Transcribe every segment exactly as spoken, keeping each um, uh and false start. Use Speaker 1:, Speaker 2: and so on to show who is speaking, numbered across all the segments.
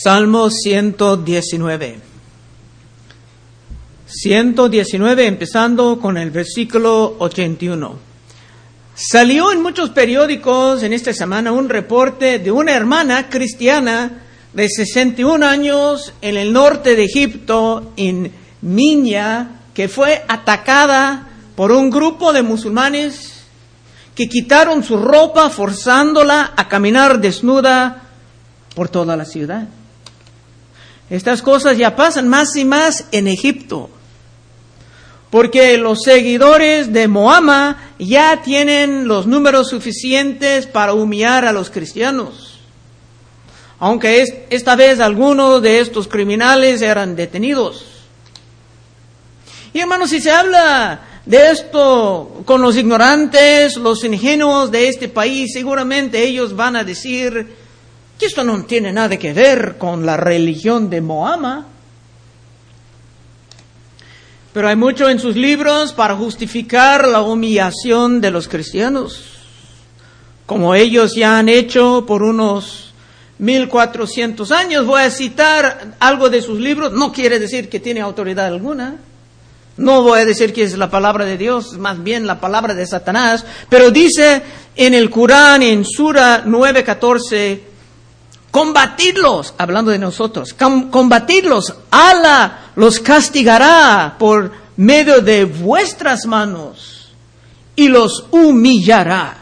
Speaker 1: Salmo ciento diecinueve. ciento diecinueve, empezando con el versículo ochenta y uno. Salió en muchos periódicos en esta semana un reporte de una hermana cristiana de sesenta y un años en el norte de Egipto, en Minya, que fue atacada por un grupo de musulmanes que quitaron su ropa forzándola a caminar desnuda por toda la ciudad. Estas cosas ya pasan más y más en Egipto, porque los seguidores de Mahoma ya tienen los números suficientes para humillar a los cristianos. Aunque es, esta vez algunos de estos criminales eran detenidos. Y hermanos, si se habla de esto con los ignorantes, los ingenuos de este país, seguramente ellos van a decir que esto no tiene nada que ver con la religión de Mahoma. Pero hay mucho en sus libros para justificar la humillación de los cristianos, como ellos ya han hecho por unos mil cuatrocientos años. Voy a citar algo de sus libros, no quiere decir que tiene autoridad alguna. No voy a decir que es la palabra de Dios, más bien la palabra de Satanás. Pero dice en el Corán, en Sura nueve catorce, combatidlos, hablando de nosotros, com- combatidlos, Allah los castigará por medio de vuestras manos y los humillará.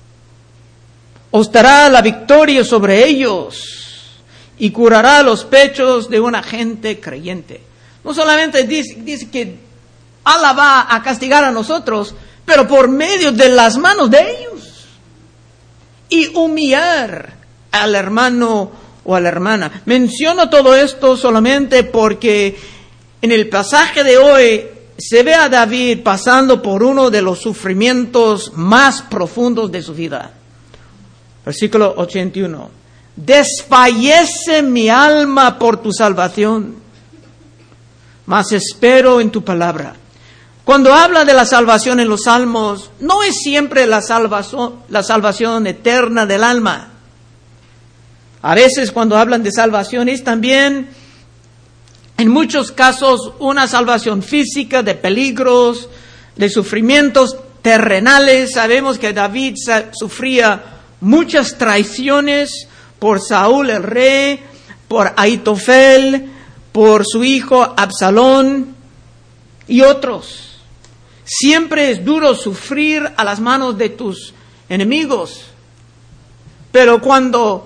Speaker 1: Os dará la victoria sobre ellos y curará los pechos de una gente creyente. No solamente dice, dice que Allah va a castigar a nosotros, pero por medio de las manos de ellos. Y humillar al hermano o a la hermana. Menciono todo esto solamente porque en el pasaje de hoy se ve a David pasando por uno de los sufrimientos más profundos de su vida. Versículo ochenta y uno. Desfallece mi alma por tu salvación, mas espero en tu palabra. Cuando habla de la salvación en los salmos, no es siempre la salvación, la salvación eterna del alma. A veces cuando hablan de salvación es también, en muchos casos, una salvación física de peligros, de sufrimientos terrenales. Sabemos que David sufría muchas traiciones por Saúl el rey, por Ahitofel, por su hijo Absalón y otros. Siempre es duro sufrir a las manos de tus enemigos, pero cuando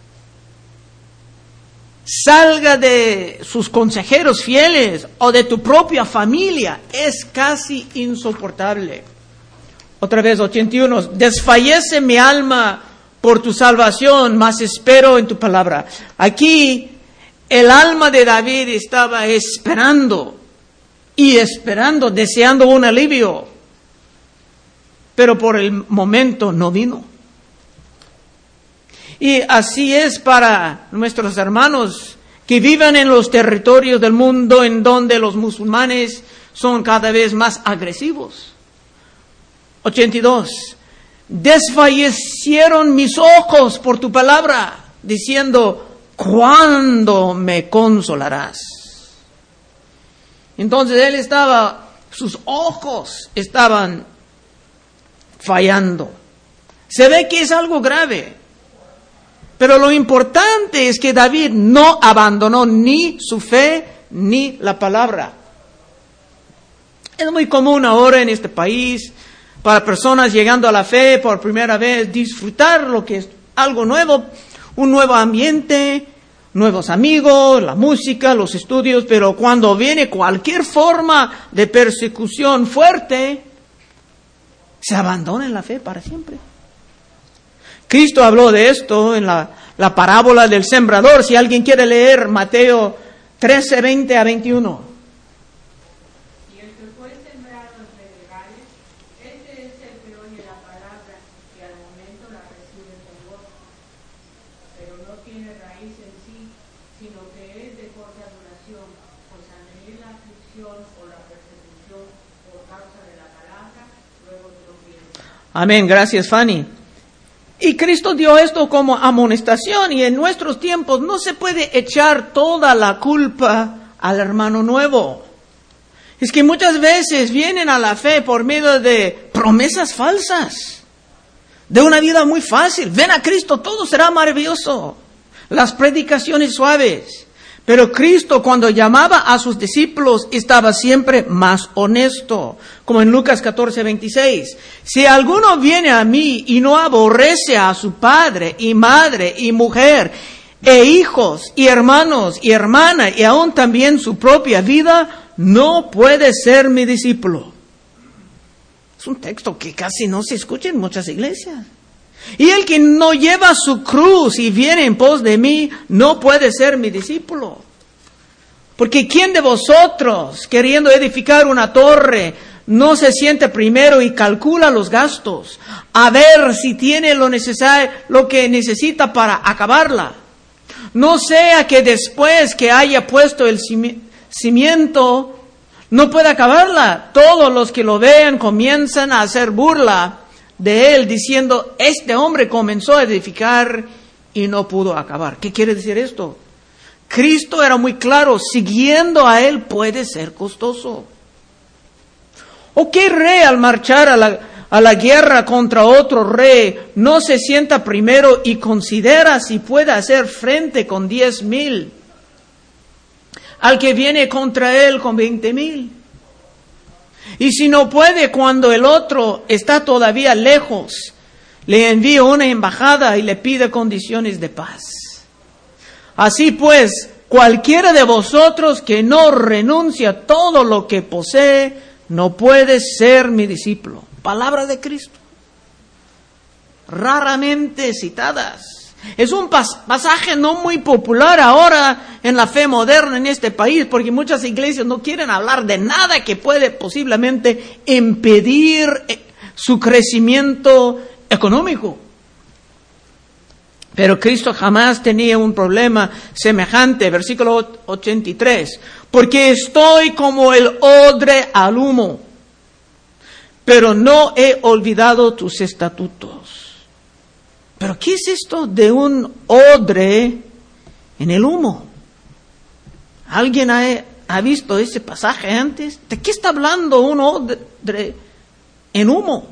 Speaker 1: salga de sus consejeros fieles o de tu propia familia, es casi insoportable. Otra vez, ochenta y uno. Desfallece mi alma por tu salvación, mas espero en tu palabra. Aquí, el alma de David estaba esperando y esperando, deseando un alivio, pero por el momento no vino. Y así es para nuestros hermanos que viven en los territorios del mundo en donde los musulmanes son cada vez más agresivos. ochenta y dos. Desfallecieron mis ojos por tu palabra, diciendo, ¿cuándo me consolarás? Entonces él estaba, sus ojos estaban fallando. Se ve que es algo grave. Pero lo importante es que David no abandonó ni su fe ni la palabra. Es muy común ahora en este país para personas llegando a la fe por primera vez disfrutar lo que es algo nuevo, un nuevo ambiente, nuevos amigos, la música, los estudios, pero cuando viene cualquier forma de persecución fuerte, se abandona en la fe para siempre. Cristo habló de esto en la, la parábola del sembrador. Si alguien quiere leer Mateo trece, veinte a veintiuno.
Speaker 2: Y el que fue sembrado en pedregales, este es el que oye la palabra y al momento la recibe con gozo, pero no tiene raíz en sí, sino que es de corta duración, pues al venir la aflicción o la persecución por causa de la palabra, luego tropieza.
Speaker 1: Amén, gracias Fanny. Y Cristo dio esto como amonestación, y en nuestros tiempos no se puede echar toda la culpa al hermano nuevo. Es que muchas veces vienen a la fe por medio de promesas falsas, de una vida muy fácil. Ven a Cristo, todo será maravilloso. Las predicaciones suaves. Pero Cristo, cuando llamaba a sus discípulos, estaba siempre más honesto. Como en Lucas catorce, veintiséis. Si alguno viene a mí y no aborrece a su padre y madre y mujer, e hijos y hermanos y hermanas, y aún también su propia vida, no puede ser mi discípulo. Es un texto que casi no se escucha en muchas iglesias. Y el que no lleva su cruz y viene en pos de mí, no puede ser mi discípulo. Porque ¿quién de vosotros, queriendo edificar una torre, no se siente primero y calcula los gastos, a ver si tiene lo necesario, lo que necesita para acabarla? No sea que después que haya puesto el cimiento, no pueda acabarla. Todos los que lo vean comienzan a hacer burla de él, diciendo, este hombre comenzó a edificar y no pudo acabar. ¿Qué quiere decir esto? Cristo era muy claro, siguiendo a él puede ser costoso. ¿O qué rey al marchar a la, a la guerra contra otro rey no se sienta primero y considera si puede hacer frente con diez mil al que viene contra él con veinte mil? Y si no puede, cuando el otro está todavía lejos, le envía una embajada y le pide condiciones de paz. Así pues, cualquiera de vosotros que no renuncia a todo lo que posee, no puede ser mi discípulo. Palabra de Cristo. Raramente citadas. Es un pas- pasaje no muy popular ahora en la fe moderna en este país, porque muchas iglesias no quieren hablar de nada que puede posiblemente impedir su crecimiento económico. Pero Cristo jamás tenía un problema semejante. Versículo ochenta y tres. Porque estoy como el odre al humo, pero no he olvidado tus estatutos. ¿Pero qué es esto de un odre en el humo? ¿Alguien ha, ha visto ese pasaje antes? ¿De qué está hablando un odre en humo?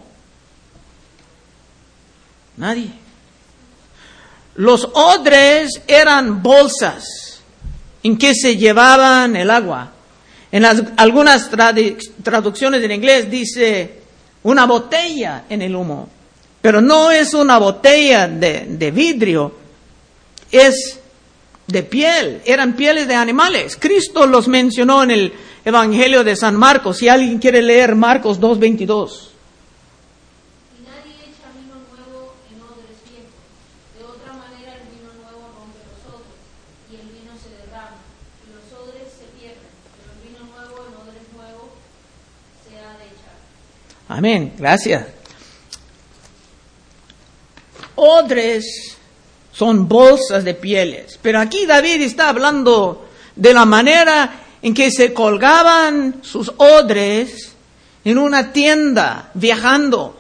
Speaker 1: Nadie. Los odres eran bolsas en que se llevaban el agua. En las, algunas tradu- traducciones en inglés dice una botella en el humo. Pero no es una botella de, de vidrio, es de piel, eran pieles de animales. Cristo los mencionó en el Evangelio de San Marcos. Si alguien quiere leer Marcos dos veintidós.
Speaker 2: Y nadie echa vino nuevo en odres viejos. De otra manera el vino nuevo rompe los odres, y el vino se derrama, y los odres se pierden. Pero el vino nuevo en odres nuevos se ha de echar.
Speaker 1: Amén, gracias. Odres son bolsas de pieles, pero aquí David está hablando de la manera en que se colgaban sus odres en una tienda viajando.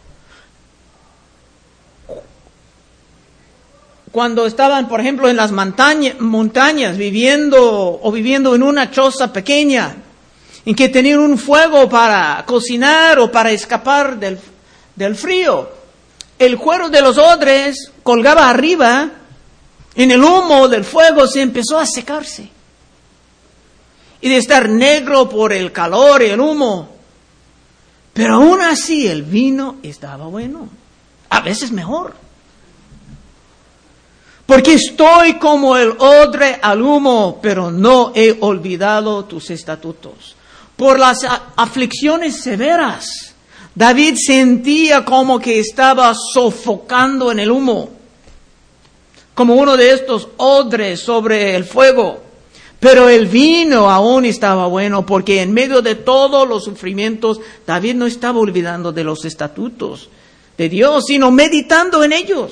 Speaker 1: Cuando estaban, por ejemplo, en las montaña, montañas viviendo o viviendo en una choza pequeña, en que tenían un fuego para cocinar o para escapar del, del frío. El cuero de los odres colgaba arriba, en el humo del fuego se empezó a secarse. Y de estar negro por el calor y el humo. Pero aún así el vino estaba bueno. A veces mejor. Porque estoy como el odre al humo, pero no he olvidado tus estatutos. Por las aflicciones severas, David sentía como que estaba sofocando en el humo, como uno de estos odres sobre el fuego. Pero el vino aún estaba bueno, porque en medio de todos los sufrimientos, David no estaba olvidando de los estatutos de Dios, sino meditando en ellos.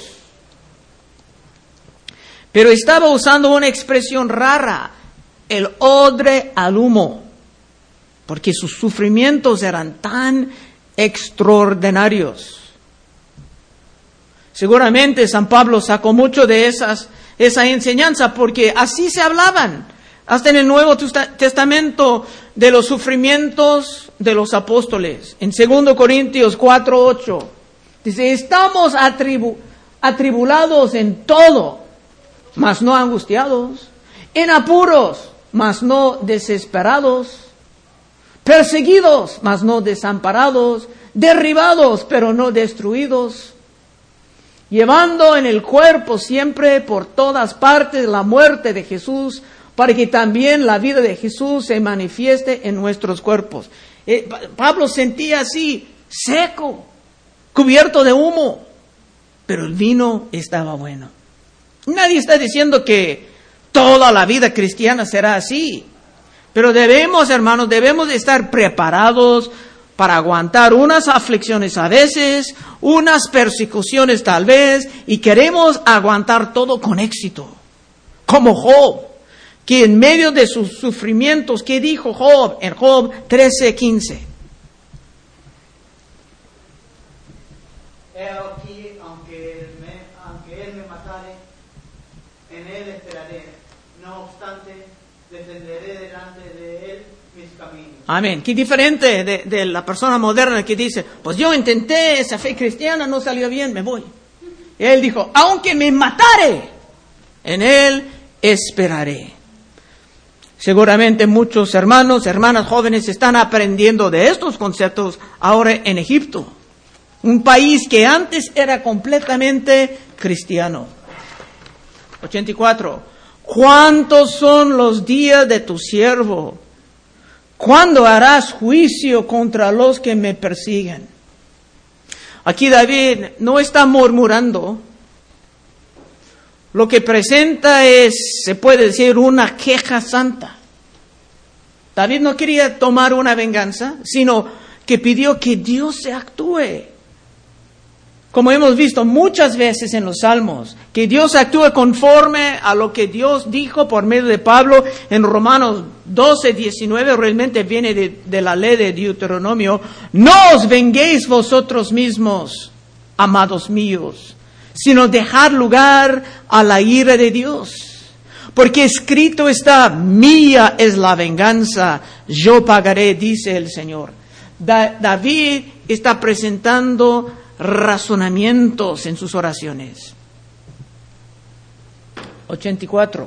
Speaker 1: Pero estaba usando una expresión rara, el odre al humo, porque sus sufrimientos eran tan extraordinarios. Seguramente San Pablo sacó mucho de esas, esa enseñanza, porque así se hablaban. Hasta en el Nuevo Testamento de los sufrimientos de los apóstoles. En segundo Corintios cuatro ocho dice, estamos atribu- atribulados en todo, mas no angustiados, en apuros, mas no desesperados, perseguidos, mas no desamparados, derribados, pero no destruidos, llevando en el cuerpo siempre por todas partes la muerte de Jesús, para que también la vida de Jesús se manifieste en nuestros cuerpos. Eh, Pablo sentía así, seco, cubierto de humo, pero el vino estaba bueno. Nadie está diciendo que toda la vida cristiana será así, pero debemos, hermanos, debemos de estar preparados para aguantar unas aflicciones a veces, unas persecuciones tal vez, y queremos aguantar todo con éxito, como Job, que en medio de sus sufrimientos, ¿qué dijo Job? En Job trece quince.
Speaker 3: He aquí, aunque él, me, aunque él me matare, en él esperaré. No obstante, defenderé delante de él mis caminos.
Speaker 1: Amén. Qué diferente de, de la persona moderna que dice, pues yo intenté esa fe cristiana, no salió bien, me voy. Y él dijo, aunque me matare, en él esperaré. Seguramente muchos hermanos, hermanas jóvenes están aprendiendo de estos conceptos ahora en Egipto, un país que antes era completamente cristiano. ochenta y cuatro. ¿Cuántos son los días de tu siervo? ¿Cuándo harás juicio contra los que me persiguen? Aquí David no está murmurando. Lo que presenta es, se puede decir, una queja santa. David no quería tomar una venganza, sino que pidió que Dios se actúe. Como hemos visto muchas veces en los Salmos, que Dios actúe conforme a lo que Dios dijo por medio de Pablo en Romanos doce diecinueve, realmente viene de, de la ley de Deuteronomio. No os venguéis vosotros mismos, amados míos, sino dejar lugar a la ira de Dios. Porque escrito está, mía es la venganza, yo pagaré, dice el Señor. Da- David está presentando razonamientos en sus oraciones. ochenta y cuatro.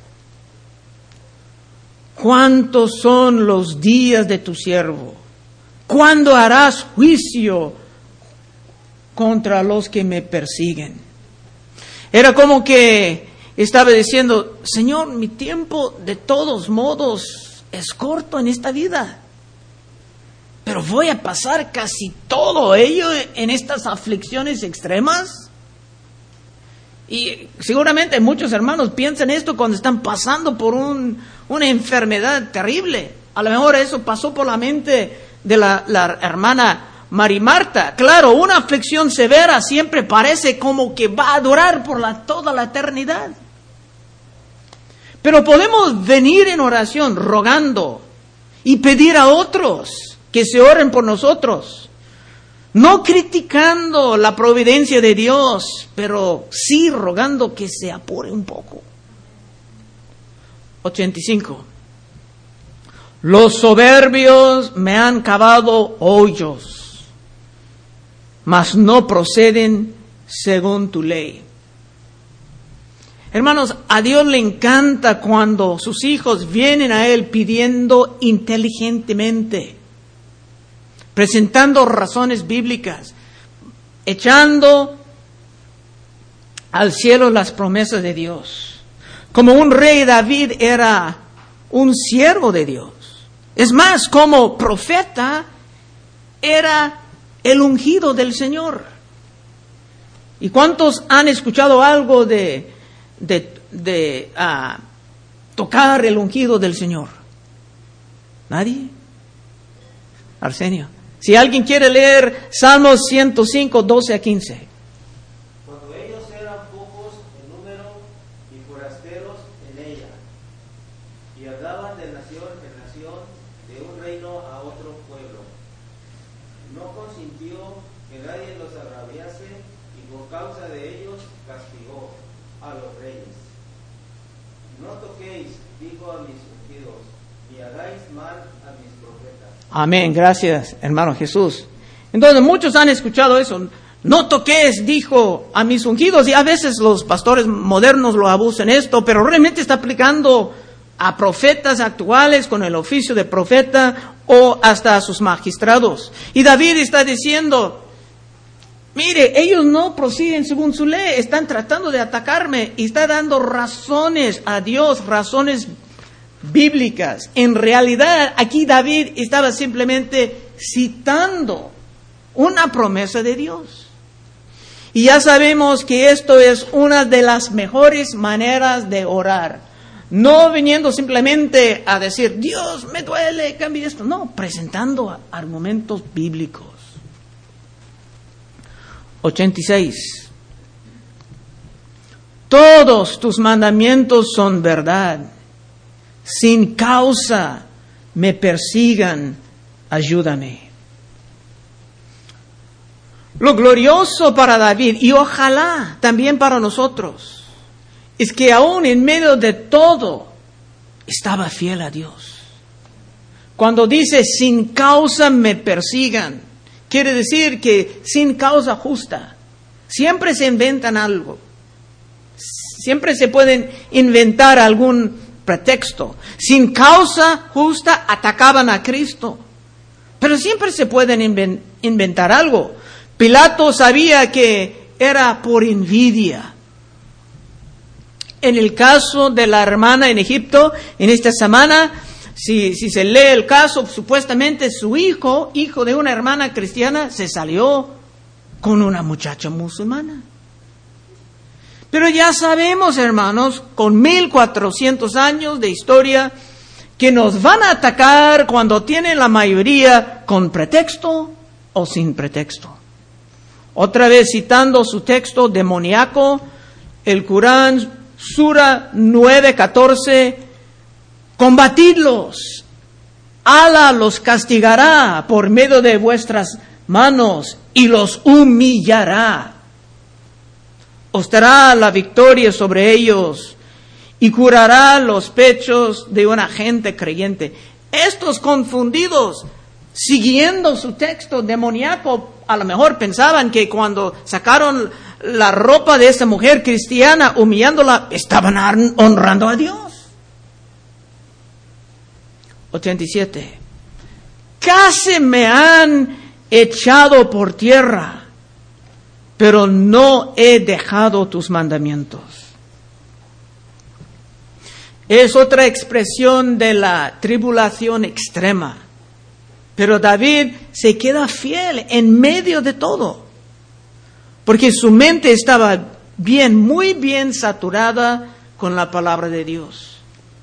Speaker 1: ¿Cuántos son los días de tu siervo? ¿Cuándo harás juicio contra los que me persiguen? Era como que estaba diciendo, Señor, mi tiempo de todos modos es corto en esta vida, pero voy a pasar casi todo ello en estas aflicciones extremas. Y seguramente muchos hermanos piensan esto cuando están pasando por un, una enfermedad terrible. A lo mejor eso pasó por la mente de la, la hermana María Marta. Claro, una aflicción severa siempre parece como que va a durar por la, toda la eternidad. Pero podemos venir en oración rogando y pedir a otros que se oren por nosotros, no criticando la providencia de Dios, pero sí rogando que se apure un poco. ochenta y cinco. Los soberbios me han cavado hoyos, mas no proceden según tu ley. Hermanos, a Dios le encanta cuando sus hijos vienen a Él pidiendo inteligentemente, presentando razones bíblicas, echando al cielo las promesas de Dios. Como un rey, David era un siervo de Dios. Es más, como profeta, era el ungido del Señor. ¿Y cuántos han escuchado algo de, de, de uh, tocar el ungido del Señor? ¿Nadie? Arsenio. Si alguien quiere leer Salmos ciento cinco, doce a quince.
Speaker 3: Cuando ellos eran pocos en número y forasteros en ella, y andaban de nación en nación, de un reino a otro pueblo, no consintió que nadie los agraviase y por causa de ellos castigó a los reyes. No toquéis, dijo a mis ungidos, ni hagáis mal a mis profetas.
Speaker 1: Amén, gracias, hermano Jesús. Entonces muchos han escuchado eso. No toques, dijo a mis ungidos, y a veces los pastores modernos lo abusan esto, pero realmente está aplicando a profetas actuales con el oficio de profeta o hasta a sus magistrados. Y David está diciendo, mire, ellos no prosiguen según su ley, están tratando de atacarme y está dando razones a Dios, razones bíblicas. En realidad, aquí David estaba simplemente citando una promesa de Dios. Y ya sabemos que esto es una de las mejores maneras de orar. No viniendo simplemente a decir, Dios, me duele, cambie esto. No, presentando argumentos bíblicos. ochenta y seis. Todos tus mandamientos son verdad. Sin causa me persigan, ayúdame. Lo glorioso para David, y ojalá también para nosotros, es que aún en medio de todo, estaba fiel a Dios. Cuando dice, sin causa me persigan, quiere decir que sin causa justa. Siempre se inventan algo. Siempre se pueden inventar algún pretexto. Sin causa justa atacaban a Cristo. Pero siempre se pueden inven- inventar algo. Pilato sabía que era por envidia. En el caso de la hermana en Egipto, en esta semana, si, si se lee el caso, supuestamente su hijo, hijo de una hermana cristiana, se salió con una muchacha musulmana. Pero ya sabemos, hermanos, con mil cuatrocientos años de historia, que nos van a atacar cuando tienen la mayoría con pretexto o sin pretexto. Otra vez citando su texto demoníaco, el Corán, Sura nueve catorce, combatidlos, Alá los castigará por medio de vuestras manos y los humillará. Os dará la victoria sobre ellos y curará los pechos de una gente creyente. Estos confundidos, siguiendo su texto demoníaco, a lo mejor pensaban que cuando sacaron la ropa de esta mujer cristiana, humillándola, estaban honrando a Dios. ochenta y siete. Casi me han echado por tierra, pero no he dejado tus mandamientos. Es otra expresión de la tribulación extrema. Pero David se queda fiel en medio de todo, porque su mente estaba bien, muy bien saturada con la palabra de Dios.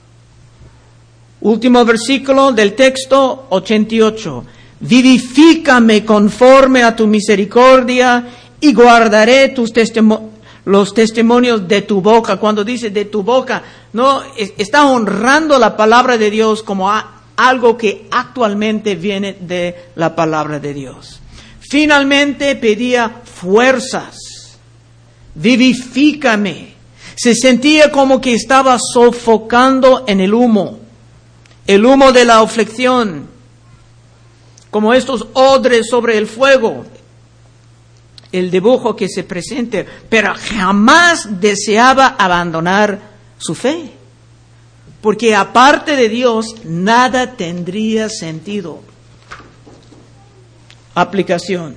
Speaker 1: Último versículo del texto, ochenta y ocho. Vivifícame conforme a tu misericordia y guardaré tus testimonios, los testimonios de tu boca. Cuando dice de tu boca, no está honrando la palabra de Dios como a, algo que actualmente viene de la palabra de Dios. Finalmente pedía fuerzas. Vivifícame. Se sentía como que estaba sofocando en el humo. El humo de la aflicción. Como estos odres sobre el fuego. El dibujo que se presenta. Pero jamás deseaba abandonar su fe. Porque aparte de Dios, nada tendría sentido. Aplicación.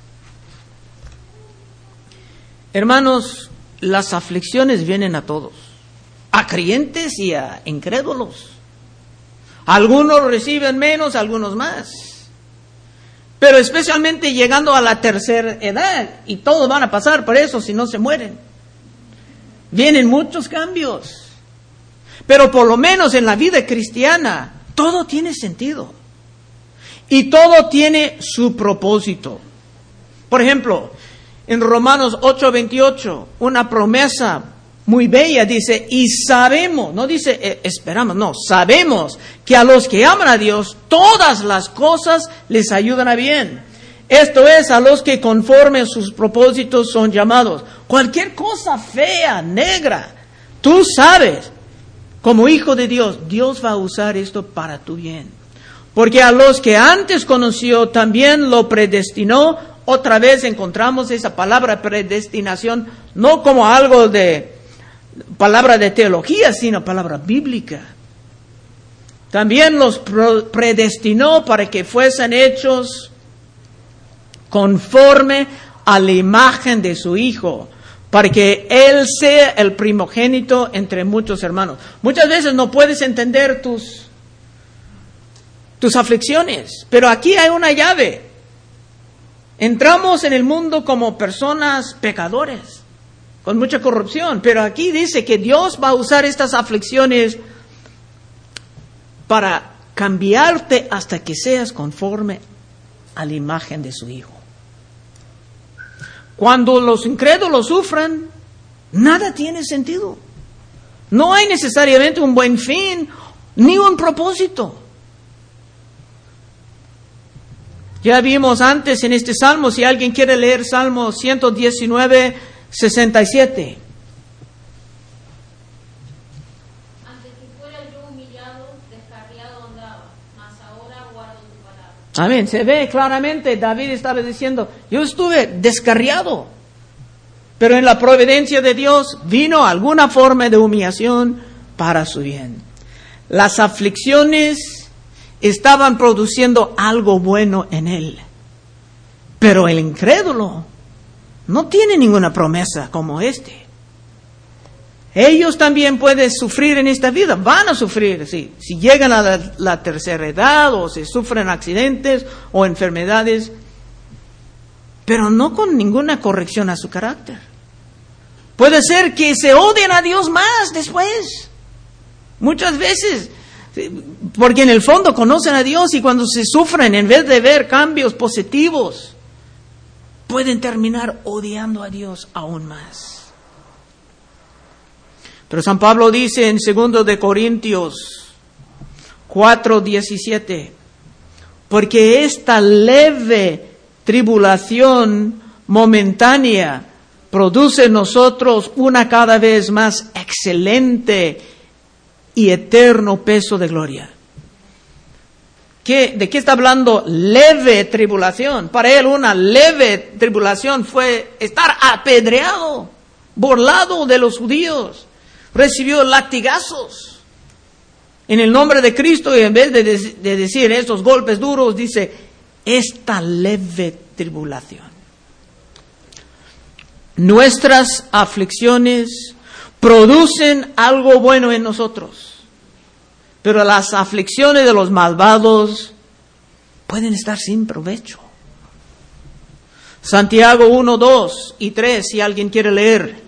Speaker 1: Hermanos, las aflicciones vienen a todos. A creyentes y a incrédulos. Algunos reciben menos, algunos más. Pero especialmente llegando a la tercera edad. Y todos van a pasar por eso si no se mueren. Vienen muchos cambios. Pero por lo menos en la vida cristiana, todo tiene sentido. Y todo tiene su propósito. Por ejemplo, en Romanos ocho veintiocho, una promesa muy bella dice, y sabemos, no dice eh, esperamos, no, sabemos que a los que aman a Dios, todas las cosas les ayudan a bien. Esto es, a los que conforme a sus propósitos son llamados. Cualquier cosa fea, negra, tú sabes, como hijo de Dios, Dios va a usar esto para tu bien. Porque a los que antes conoció, también lo predestinó. Otra vez encontramos esa palabra predestinación, no como algo de palabra de teología, sino palabra bíblica. También los predestinó para que fuesen hechos conforme a la imagen de su Hijo, para que Él sea el primogénito entre muchos hermanos. Muchas veces no puedes entender tus, tus aflicciones, pero aquí hay una llave. Entramos en el mundo como personas pecadores, con mucha corrupción, pero aquí dice que Dios va a usar estas aflicciones para cambiarte hasta que seas conforme a la imagen de su Hijo. Cuando los incrédulos sufren, nada tiene sentido. No hay necesariamente un buen fin, ni un propósito. Ya vimos antes en este Salmo, si alguien quiere leer Salmo ciento diecinueve, sesenta y siete.
Speaker 2: Antes que fuera yo humillado, descarriado andaba, mas ahora guardo tu palabra.
Speaker 1: Amén. Se ve claramente, David estaba diciendo, yo estuve descarriado, pero en la providencia de Dios vino alguna forma de humillación para su bien. Las aflicciones estaban produciendo algo bueno en él, pero el incrédulo no tiene ninguna promesa como este. Ellos también pueden sufrir en esta vida, van a sufrir, sí, si llegan a la, la tercera edad o se sufren accidentes o enfermedades, pero no con ninguna corrección a su carácter. Puede ser que se odien a Dios más después, muchas veces, porque en el fondo conocen a Dios y cuando se sufren, en vez de ver cambios positivos, pueden terminar odiando a Dios aún más. Pero San Pablo dice en segundo de Corintios cuatro diecisiete, porque esta leve tribulación momentánea produce en nosotros una cada vez más excelente y eterno peso de gloria. ¿Qué, ¿De qué está hablando leve tribulación? Para él una leve tribulación fue estar apedreado, burlado de los judíos. Recibió latigazos en el nombre de Cristo y en vez de, de, de decir estos golpes duros, dice esta leve tribulación. Nuestras aflicciones producen algo bueno en nosotros, pero las aflicciones de los malvados pueden estar sin provecho. Santiago uno, dos y tres, si alguien quiere leer.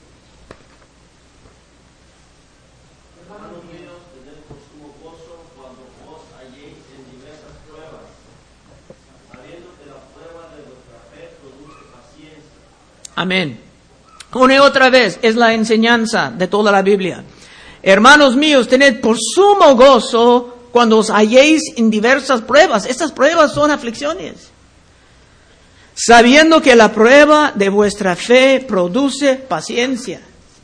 Speaker 3: Hermanos míos, tened por sumo gozo cuando os halléis en diversas pruebas, sabiendo que la prueba de vuestra fe produce paciencia.
Speaker 1: Amén. Una y otra vez es la enseñanza de toda la Biblia. Hermanos míos, tened por sumo gozo cuando os halléis en diversas pruebas. Estas pruebas son aflicciones. Sabiendo que la prueba de vuestra fe produce paciencia.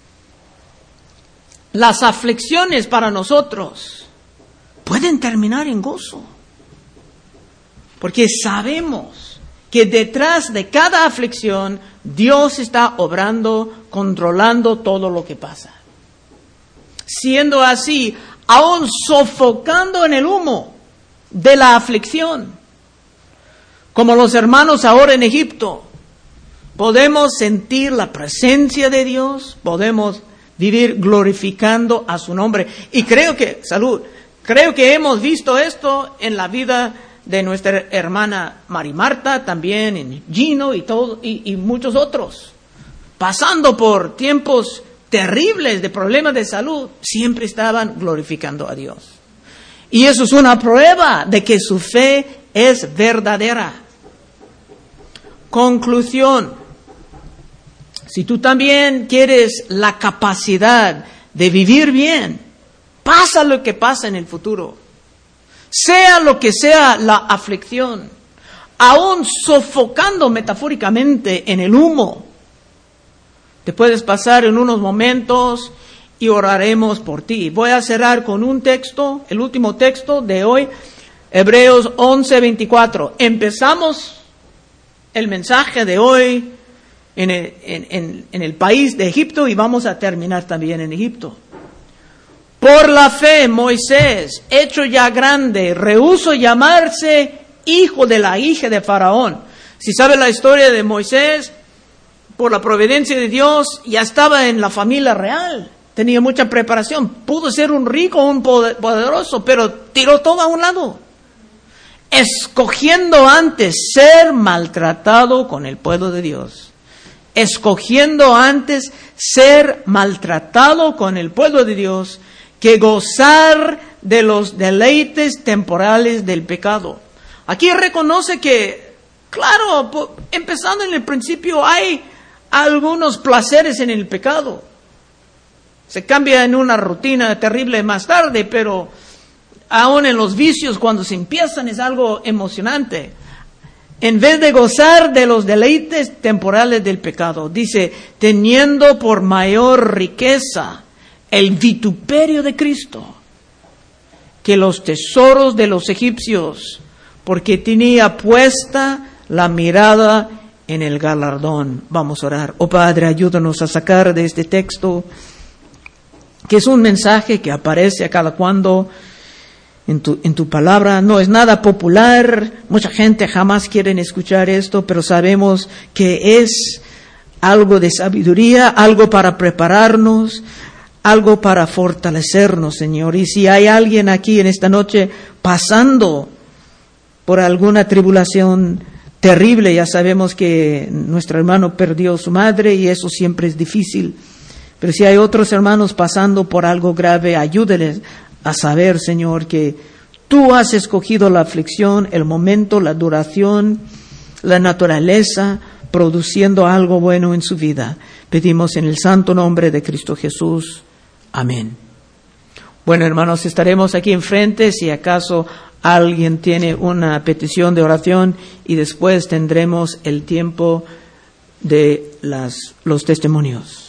Speaker 1: Las aflicciones para nosotros pueden terminar en gozo. Porque sabemos que detrás de cada aflicción Dios está obrando, controlando todo lo que pasa. Siendo así, aún sofocando en el humo de la aflicción, como los hermanos ahora en Egipto, podemos sentir la presencia de Dios, podemos vivir glorificando a su nombre. Y creo que, salud, creo que hemos visto esto en la vida de nuestra hermana Mari Marta, también en Gino y, todo, y, y muchos otros. Pasando por tiempos terribles de problemas de salud, siempre estaban glorificando a Dios. Y eso es una prueba de que su fe es verdadera. Conclusión. Si tú también quieres la capacidad de vivir bien, pasa lo que pasa en el futuro, sea lo que sea la aflicción, aún sofocando metafóricamente en el humo. Te puedes pasar en unos momentos y oraremos por ti. Voy a cerrar con un texto, el último texto de hoy, Hebreos once veinticuatro. Empezamos el mensaje de hoy en el, en, en, en el país de Egipto y vamos a terminar también en Egipto. Por la fe, Moisés, hecho ya grande, rehusó llamarse hijo de la hija de Faraón. Si sabe la historia de Moisés, por la providencia de Dios, ya estaba en la familia real. Tenía mucha preparación. Pudo ser un rico, un poderoso, pero tiró todo a un lado. Escogiendo antes ser maltratado con el pueblo de Dios. Escogiendo antes ser maltratado con el pueblo de Dios que gozar de los deleites temporales del pecado. Aquí reconoce que, claro, empezando en el principio hay algunos placeres en el pecado. Se cambia en una rutina terrible más tarde, pero aún en los vicios cuando se empiezan es algo emocionante. En vez de gozar de los deleites temporales del pecado, dice, teniendo por mayor riqueza el vituperio de Cristo que los tesoros de los egipcios, porque tenía puesta la mirada en el galardón. Vamos a orar. Oh Padre, ayúdanos a sacar de este texto, que es un mensaje que aparece a cada cuando en tu, en tu palabra. No es nada popular, mucha gente jamás quiere escuchar esto, pero sabemos que es algo de sabiduría, algo para prepararnos, algo para fortalecernos, Señor. Y si hay alguien aquí en esta noche pasando por alguna tribulación terrible, ya sabemos que nuestro hermano perdió a su madre y eso siempre es difícil. Pero si hay otros hermanos pasando por algo grave, ayúdeles a saber, Señor, que tú has escogido la aflicción, el momento, la duración, la naturaleza, produciendo algo bueno en su vida. Pedimos en el santo nombre de Cristo Jesús. Amén. Bueno, hermanos, estaremos aquí enfrente si acaso alguien tiene una petición de oración y después tendremos el tiempo de las, los testimonios.